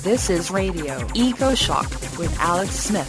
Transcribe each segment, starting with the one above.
This is Radio Eco Shock with Alex Smith.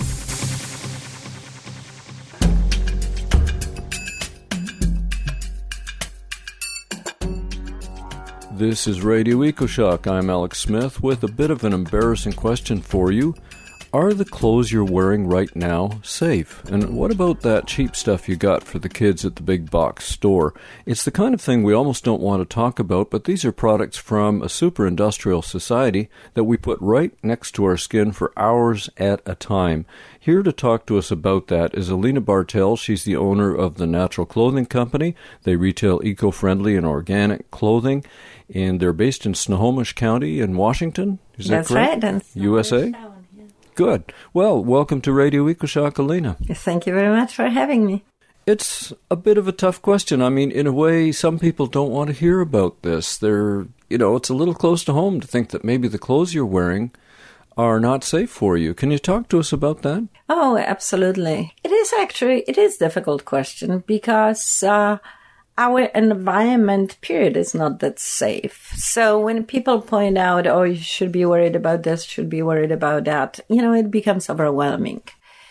This is Radio EcoShock. I'm Alex Smith with a bit of an embarrassing question for you. Are the clothes you're wearing right now safe? And what about that cheap stuff you got for the kids at the big box store? It's the kind of thing we almost don't want to talk about, but these are products from a super-industrial society that we put right next to our skin for hours at a time. Here to talk to us about that is Alina Bartel. She's the owner of the Natural Clothing Company. They retail eco-friendly and organic clothing, and they're based in Snohomish County in Washington. Is that correct? That's right. USA? Good. Well, welcome to Radio EcoShock, Alina. Thank you very much for having me. It's a bit of a tough question. I mean, in a way, some people don't want to hear about this. It's a little close to home to think that maybe the clothes you're wearing are not safe for you. Can you talk to us about that? Oh, absolutely. It is a difficult question because our environment, period, is not that safe. So when people point out, oh, you should be worried about this, should be worried about that, it becomes overwhelming.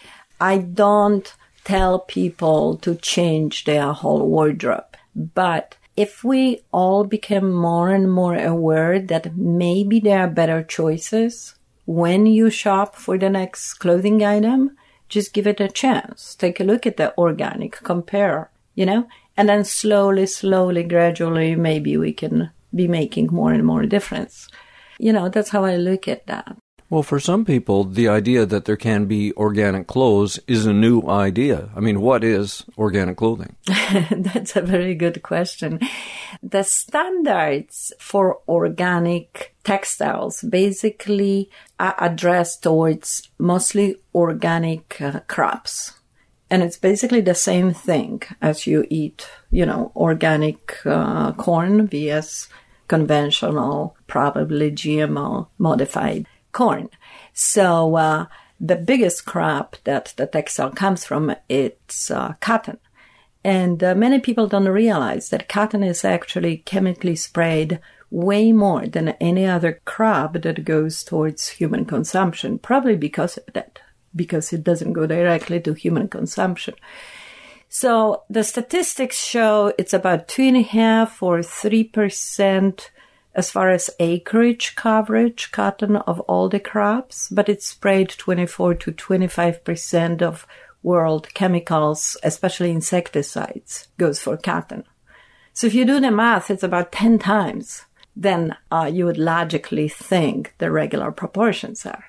I don't tell people to change their whole wardrobe. But if we all become more and more aware that maybe there are better choices when you shop for the next clothing item, just give it a chance. Take a look at the organic, compare, and then slowly, gradually, maybe we can be making more and more difference. That's how I look at that. Well, for some people, the idea that there can be organic clothes is a new idea. I mean, what is organic clothing? That's a very good question. The standards for organic textiles basically are addressed towards mostly organic crops. And it's basically the same thing as you eat, organic corn vs conventional, probably GMO modified corn. So the biggest crop that the textile comes from, it's cotton. And many people don't realize that cotton is actually chemically sprayed way more than any other crop that goes towards human consumption, probably because of that. Because it doesn't go directly to human consumption. So the statistics show it's about 2.5 or 3% as far as acreage coverage, cotton, of all the crops, but it's sprayed 24 to 25% of world chemicals, especially insecticides, goes for cotton. So if you do the math, it's about 10 times than you would logically think the regular proportions are.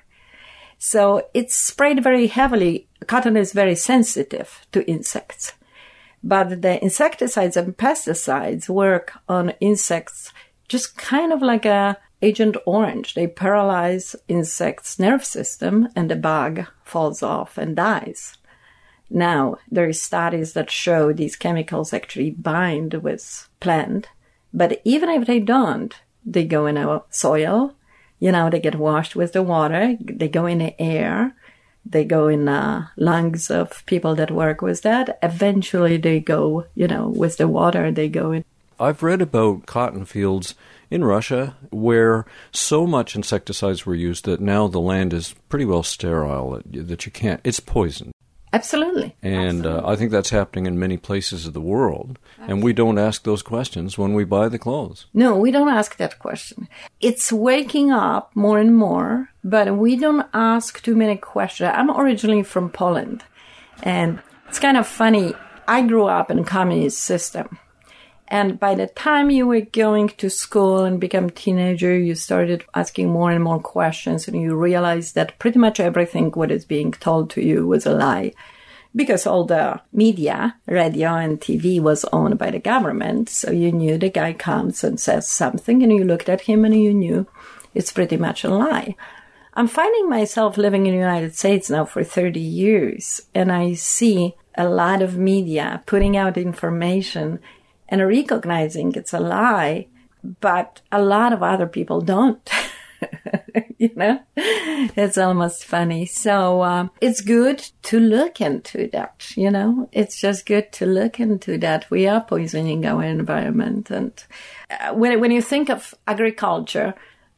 So it's sprayed very heavily. Cotton is very sensitive to insects. But the insecticides and pesticides work on insects just kind of like Agent Orange. They paralyze insects' nerve system and the bug falls off and dies. Now, there are studies that show these chemicals actually bind with plant. But even if they don't, they go in our soil. They get washed with the water, they go in the air, they go in lungs of people that work with that. Eventually they go, with the water, they go in. I've read about cotton fields in Russia where so much insecticides were used that now the land is pretty well sterile, that you can't, it's poison. Absolutely. And I think that's happening in many places of the world. Absolutely. And we don't ask those questions when we buy the clothes. No, we don't ask that question. It's waking up more and more, but we don't ask too many questions. I'm originally from Poland. And it's kind of funny. I grew up in a communist system. And by the time you were going to school and become a teenager, you started asking more and more questions, and you realized that pretty much everything what is being told to you was a lie. Because all the media, radio and TV was owned by the government, so you knew the guy comes and says something, and you looked at him and you knew it's pretty much a lie. I'm finding myself living in the United States now for 30 years, and I see a lot of media putting out information and recognizing it's a lie, but a lot of other people don't. It's almost funny. So it's good to look into that, It's just good to look into that. We are poisoning our environment. And when you think of agriculture,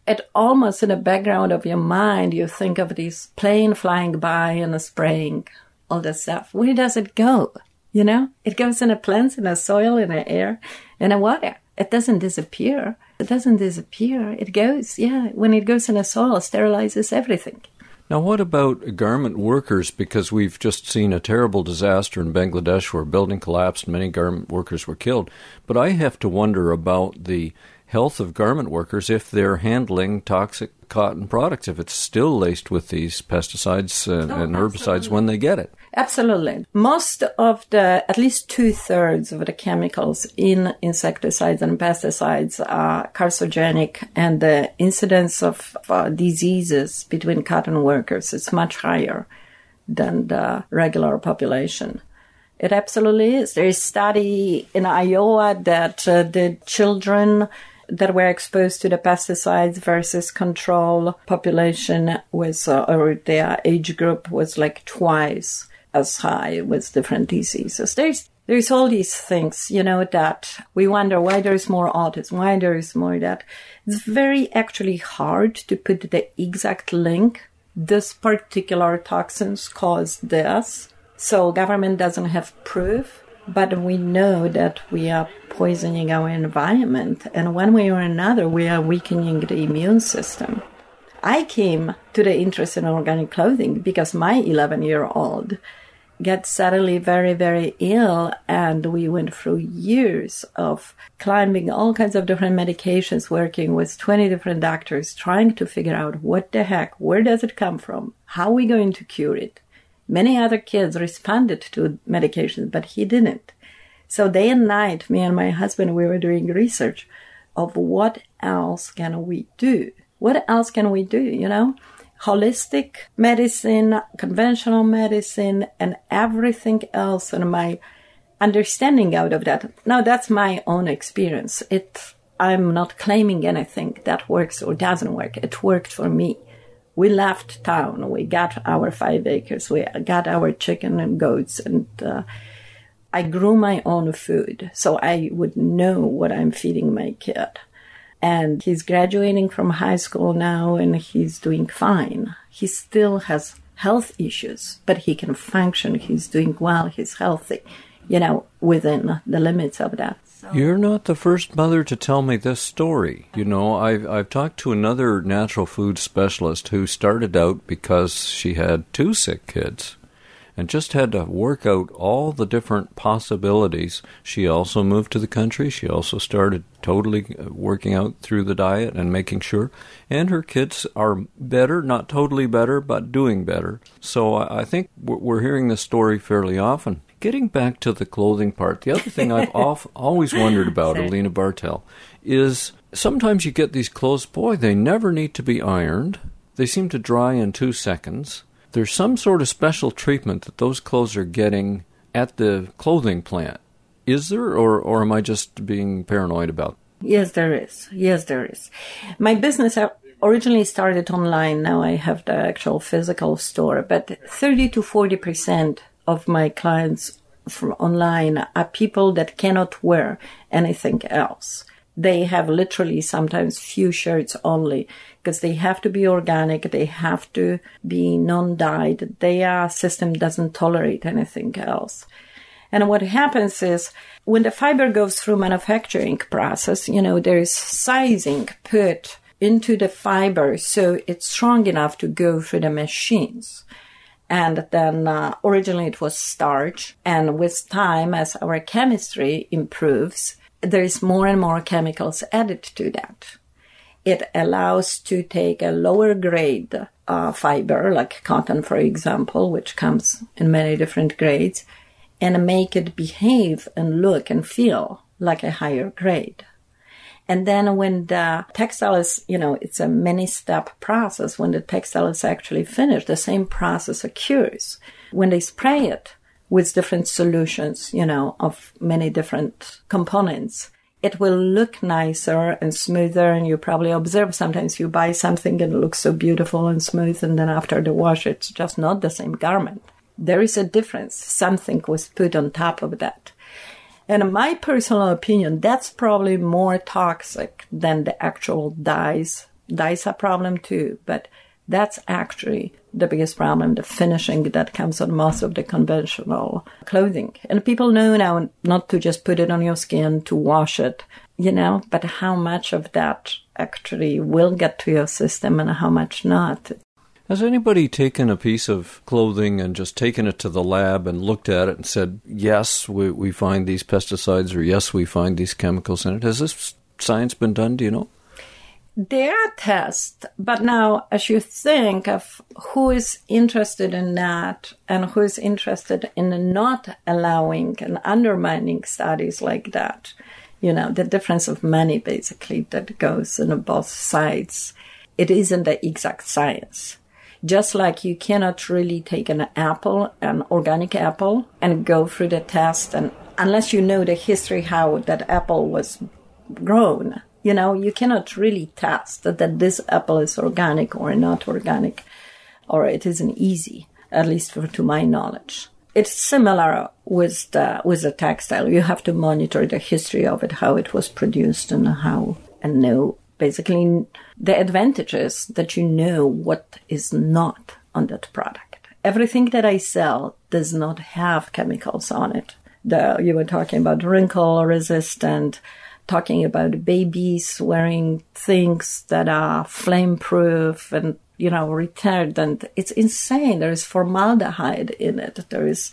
it almost in the background of your mind, you think of this plane flying by and spraying all the stuff. Where does it go? You know, it goes in the plants, in the soil, in the air, in the water. It doesn't disappear. It doesn't disappear. It goes, when it goes in the soil, it sterilizes everything. Now, what about garment workers? Because we've just seen a terrible disaster in Bangladesh where a building collapsed and many garment workers were killed. But I have to wonder about the health of garment workers if they're handling toxic cotton products, if it's still laced with these pesticides and herbicides when they get it. Absolutely. Most of at least 2/3 of the chemicals in insecticides and pesticides are carcinogenic, and the incidence of diseases between cotton workers is much higher than the regular population. It absolutely is. There is a study in Iowa that the children that were exposed to the pesticides versus control population was, or their age group was like twice as high with different diseases. There's all these things, that we wonder why there is more autism, why there is more that. It's very actually hard to put the exact link. This particular toxins cause this. So government doesn't have proof, but we know that we are poisoning our environment. And one way or another, we are weakening the immune system. I came to the interest in organic clothing because my 11-year-old got suddenly very, very ill, and we went through years of climbing all kinds of different medications, working with 20 different doctors, trying to figure out what the heck, where does it come from, how are we going to cure it. Many other kids responded to medications, but he didn't. So day and night, me and my husband, we were doing research of what else can we do? What else can we do, Holistic medicine, conventional medicine, and everything else, and my understanding out of that. Now, that's my own experience. I'm not claiming anything that works or doesn't work. It worked for me. We left town. We got our 5 acres. We got our chicken and goats, and I grew my own food, so I would know what I'm feeding my kid. And he's graduating from high school now, and he's doing fine. He still has health issues, but he can function. He's doing well. He's healthy, within the limits of that. So. You're not the first mother to tell me this story. I've talked to another natural food specialist who started out because she had 2 sick kids and just had to work out all the different possibilities. She also moved to the country. She also started totally working out through the diet and making sure. And her kids are better, not totally better, but doing better. So I think we're hearing this story fairly often. Getting back to the clothing part, the other thing I've always wondered about, Alina Bartel, is sometimes you get these clothes, they never need to be ironed. They seem to dry in 2 seconds. There's some sort of special treatment that those clothes are getting at the clothing plant. Is there, or am I just being paranoid about it? Yes, there is. My business originally started online. Now I have the actual physical store. But 30 to 40% of my clients from online are people that cannot wear anything else. They have literally sometimes few shirts only because they have to be organic. They have to be non-dyed. Their system doesn't tolerate anything else. And what happens is when the fiber goes through manufacturing process, there is sizing put into the fiber so it's strong enough to go through the machines. And then originally it was starch. And with time, as our chemistry improves, there is more and more chemicals added to that. It allows to take a lower grade fiber, like cotton, for example, which comes in many different grades, and make it behave and look and feel like a higher grade. And then when the textile is, it's a many-step process. When the textile is actually finished, the same process occurs. When they spray it with different solutions, of many different components, it will look nicer and smoother. And you probably observe sometimes you buy something and it looks so beautiful and smooth, and then after the wash, it's just not the same garment. There is a difference. Something was put on top of that. And in my personal opinion, that's probably more toxic than the actual dyes Dye's a problem too, but that's actually the biggest problem, the finishing that comes on most of the conventional clothing. And people know now not to just put it on your skin, to wash it, but how much of that actually will get to your system and how much not. Has anybody taken a piece of clothing and just taken it to the lab and looked at it and said, yes, we find these pesticides, or yes, we find these chemicals in it? Has this science been done, do you know? There are tests, but now as you think of who is interested in that and who is interested in not allowing and undermining studies like that, the difference of money basically that goes on both sides, it isn't the exact science. Just like you cannot really take an apple, an organic apple, and go through the test, and unless you know the history how that apple was grown, you cannot really test that this apple is organic or not organic, or it isn't easy, at least to my knowledge. It's similar with the textile. You have to monitor the history of it, how it was produced, and know basically the advantage is that you know what is not on that product. Everything that I sell does not have chemicals on it. You were talking about wrinkle resistant, talking about babies wearing things that are flame-proof and, retardant. It's insane. There is formaldehyde in it. There is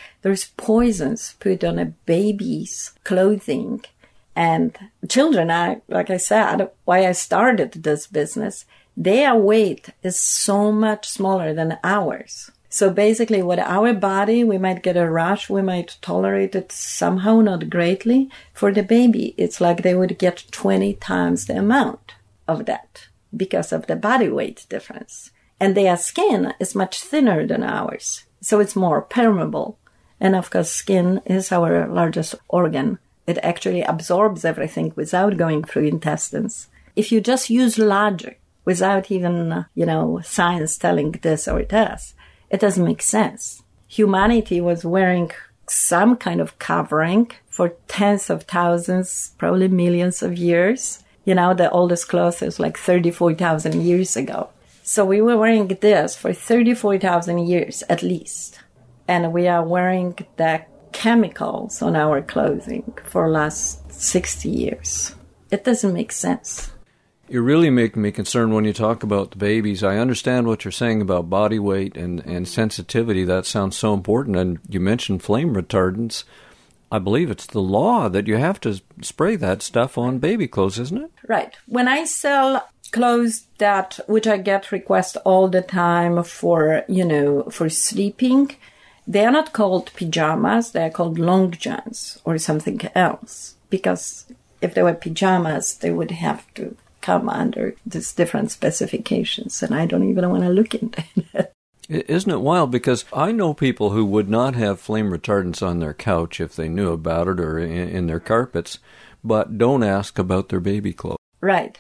poisons put on a baby's clothing. And children, like I said, why I started this business, their weight is so much smaller than ours. So basically with our body, we might get a rash, we might tolerate it somehow, not greatly. For the baby, it's like they would get 20 times the amount of that because of the body weight difference. And their skin is much thinner than ours, so it's more permeable. And of course, skin is our largest organ. It actually absorbs everything without going through intestines. If you just use logic without even, science telling this or that, it doesn't make sense. Humanity was wearing some kind of covering for tens of thousands, probably millions of years. The oldest cloth is like 34,000 years ago. So we were wearing this for 34,000 years at least. And we are wearing the chemicals on our clothing for the last 60 years. It doesn't make sense. You really make me concerned when you talk about the babies. I understand what you're saying about body weight and sensitivity. That sounds so important. And you mentioned flame retardants. I believe it's the law that you have to spray that stuff on baby clothes, isn't it? Right. When I sell clothes which I get requests all the time for sleeping, they are not called pajamas. They are called long johns or something else. Because if they were pajamas, they would have to come under these different specifications, and I don't even want to look into it. Isn't it wild? Because I know people who would not have flame retardants on their couch if they knew about it, or in their carpets, but don't ask about their baby clothes. Right.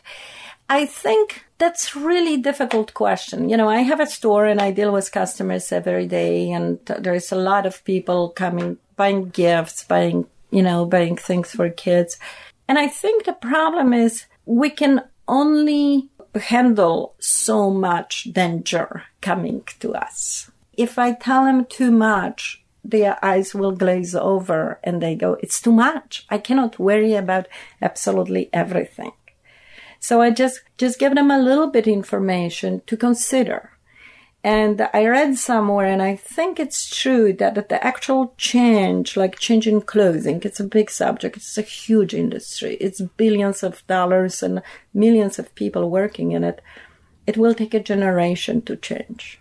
I think that's really difficult question. I have a store and I deal with customers every day, and there's a lot of people coming, buying gifts, buying things for kids. And I think the problem is we can only handle so much danger coming to us. If I tell them too much, their eyes will glaze over and they go, it's too much. I cannot worry about absolutely everything. So I just give them a little bit information to consider. And I read somewhere, and I think it's true, that the actual change, like changing clothing, it's a big subject. It's a huge industry. It's billions of dollars and millions of people working in it. It will take a generation to change.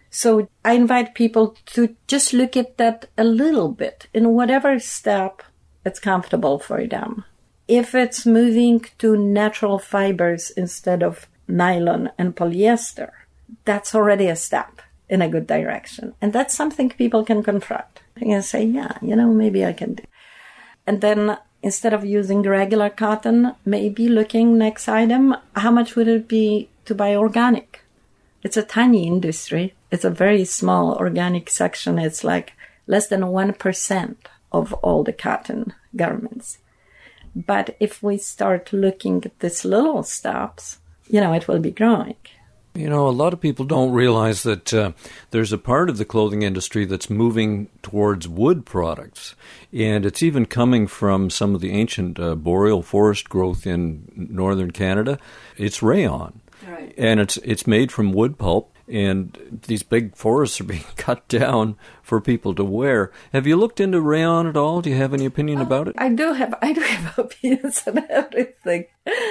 So I invite people to just look at that a little bit in whatever step it's comfortable for them. If it's moving to natural fibers instead of nylon and polyester, that's already a step in a good direction. And that's something people can confront. They can say, yeah, maybe I can do. And then instead of using regular cotton, maybe looking next item, how much would it be to buy organic? It's a tiny industry. It's a very small organic section. It's like less than 1% of all the cotton garments. But if we start looking at these little steps, it will be growing. A lot of people don't realize that there's a part of the clothing industry that's moving towards wood products. And it's even coming from some of the ancient boreal forest growth in northern Canada. It's rayon. Right. And it's made from wood pulp. And these big forests are being cut down for people to wear. Have you looked into rayon at all? Do you have any opinion about it? I do have opinions on everything.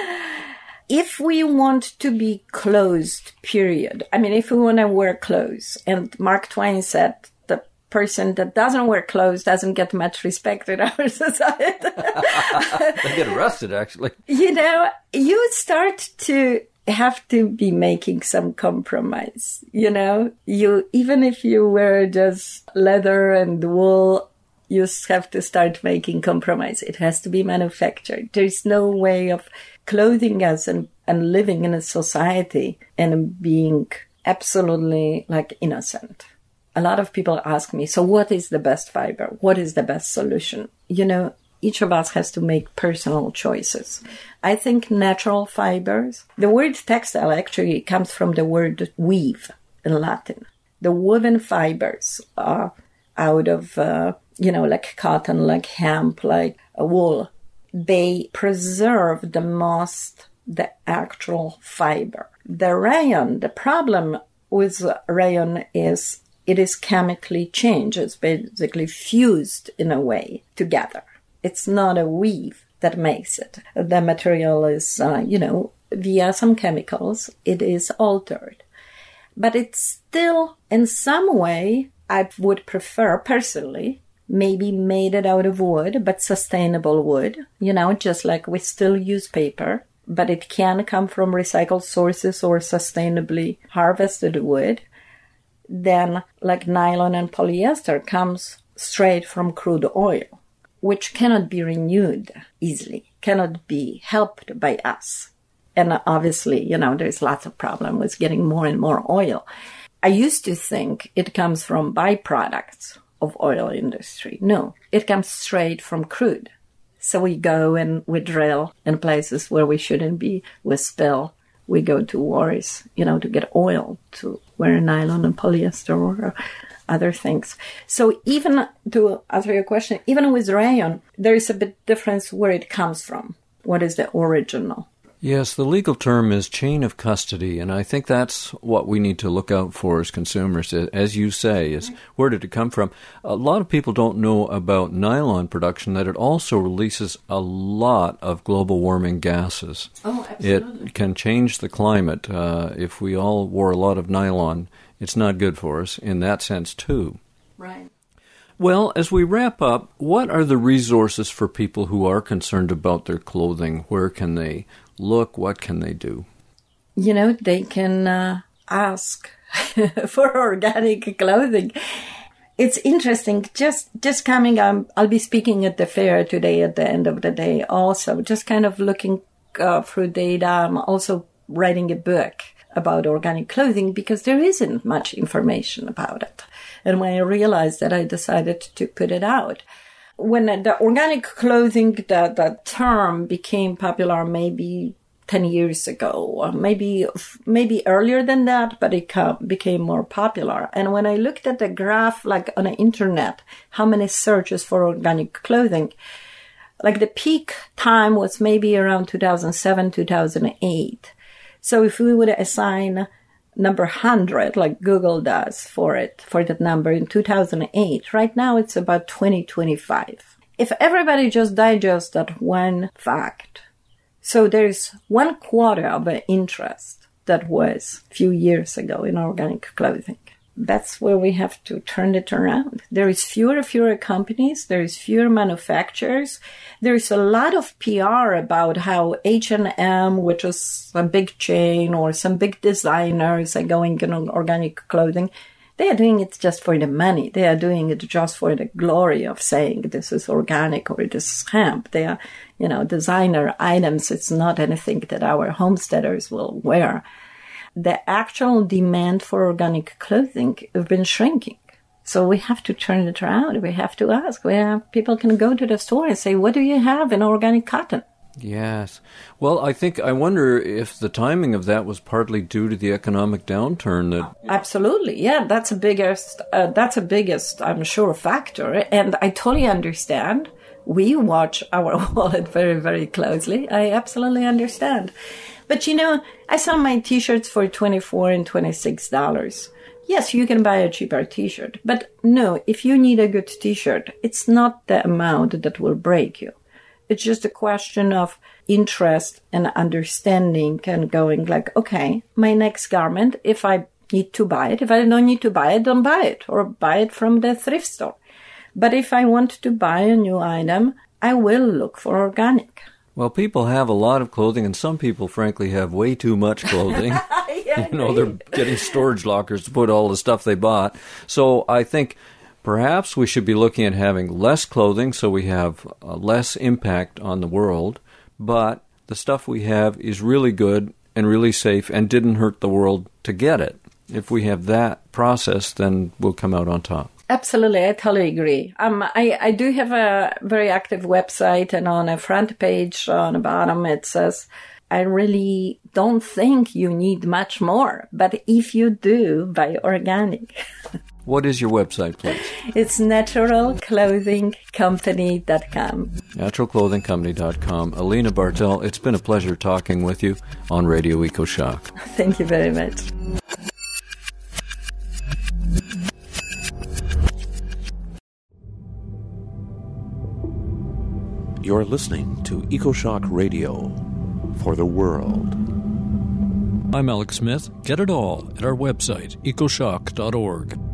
If we want to be closed, period. I mean, if we want to wear clothes, and Mark Twain said, the person that doesn't wear clothes doesn't get much respect in our society. They get arrested, actually. You start to have to be making some compromise. Even if you wear just leather and wool, you have to start making compromise. It has to be manufactured. There's no way of clothing us and living in a society and being absolutely innocent. A lot of people ask me, so what is the best fiber? What is the best solution? Each of us has to make personal choices. I think natural fibers, the word textile actually comes from the word weave in Latin. The woven fibers are out of, like cotton, like hemp, like wool. They preserve the actual fiber. The rayon, the problem with rayon is it is chemically changed. It's basically fused in a way together. It's not a weave that makes it. The material is, via some chemicals, it is altered. But it's still, in some way, I would prefer, personally, maybe made it out of wood, but sustainable wood. Just like we still use paper, but it can come from recycled sources or sustainably harvested wood. Then, like nylon and polyester comes straight from crude oil, which cannot be renewed easily, cannot be helped by us. And obviously, there's lots of problem with getting more and more oil. I used to think it comes from byproducts of oil industry. No, it comes straight from crude. So we go and we drill in places where we shouldn't be, we spill, we go to wars, to get oil, to wear nylon and polyester or other things. So even to answer your question, even with rayon, there is a bit difference where it comes from. What is the original? Yes, the legal term is chain of custody, and I think that's what we need to look out for as consumers, as you say, is where did it come from? A lot of people don't know about nylon production, that it also releases a lot of global warming gases. Oh, absolutely. It can change the climate. If we all wore a lot of nylon, it's not good for us in that sense, too. Right. Well, as we wrap up, what are the resources for people who are concerned about their clothing? Where can they look? What can they do? They can ask for organic clothing. It's interesting. Just coming, I'll be speaking at the fair today at the end of the day also, just kind of looking through data. I'm also writing a book about organic clothing because there isn't much information about it. And when I realized that, I decided to put it out. When the organic clothing, the term became popular maybe 10 years ago, or maybe earlier than that, but it became more popular. And when I looked at the graph, like on the internet, how many searches for organic clothing, like the peak time was maybe around 2007, 2008. So if we would assign number 100, like Google does for that number in 2008, right now it's about 2025. If everybody just digests that one fact, so there's 1/4 of the interest that was a few years ago in organic clothing. That's where we have to turn it around. There is fewer companies. There is fewer manufacturers. There is a lot of PR about how H&M, which is a big chain, or some big designers are going in organic clothing. They are doing it just for the money. They are doing it just for the glory of saying this is organic or this is hemp. They are, designer items. It's not anything that our homesteaders will wear. The actual demand for organic clothing has been shrinking. So we have to turn it around. We have to ask where people can go to the store and say, what do you have in organic cotton? Yes. Well, I wonder if the timing of that was partly due to the economic downturn. That Absolutely, yeah, that's a biggest, I'm sure, factor. And I totally understand. We watch our wallet very, very closely. I absolutely understand. But I sell my T-shirts for $24 and $26. Yes, you can buy a cheaper T-shirt. But no, if you need a good T-shirt, it's not the amount that will break you. It's just a question of interest and understanding and going like, okay, my next garment, if I need to buy it, if I don't need to buy it, don't buy it, or buy it from the thrift store. But if I want to buy a new item, I will look for organic. Well, people have a lot of clothing, and some people, frankly, have way too much clothing. They're getting storage lockers to put all the stuff they bought. So I think perhaps we should be looking at having less clothing so we have less impact on the world, but the stuff we have is really good and really safe and didn't hurt the world to get it. If we have that process, then we'll come out on top. Absolutely, I totally agree. I do have a very active website, and on a front page, on the bottom, it says, I really don't think you need much more, but if you do, buy organic. What is your website, please? It's naturalclothingcompany.com. Naturalclothingcompany.com. Alina Bartel, it's been a pleasure talking with you on Radio EcoShock. Thank you very much. You're listening to EcoShock Radio for the world. I'm Alex Smith. Get it all at our website, ecoshock.org.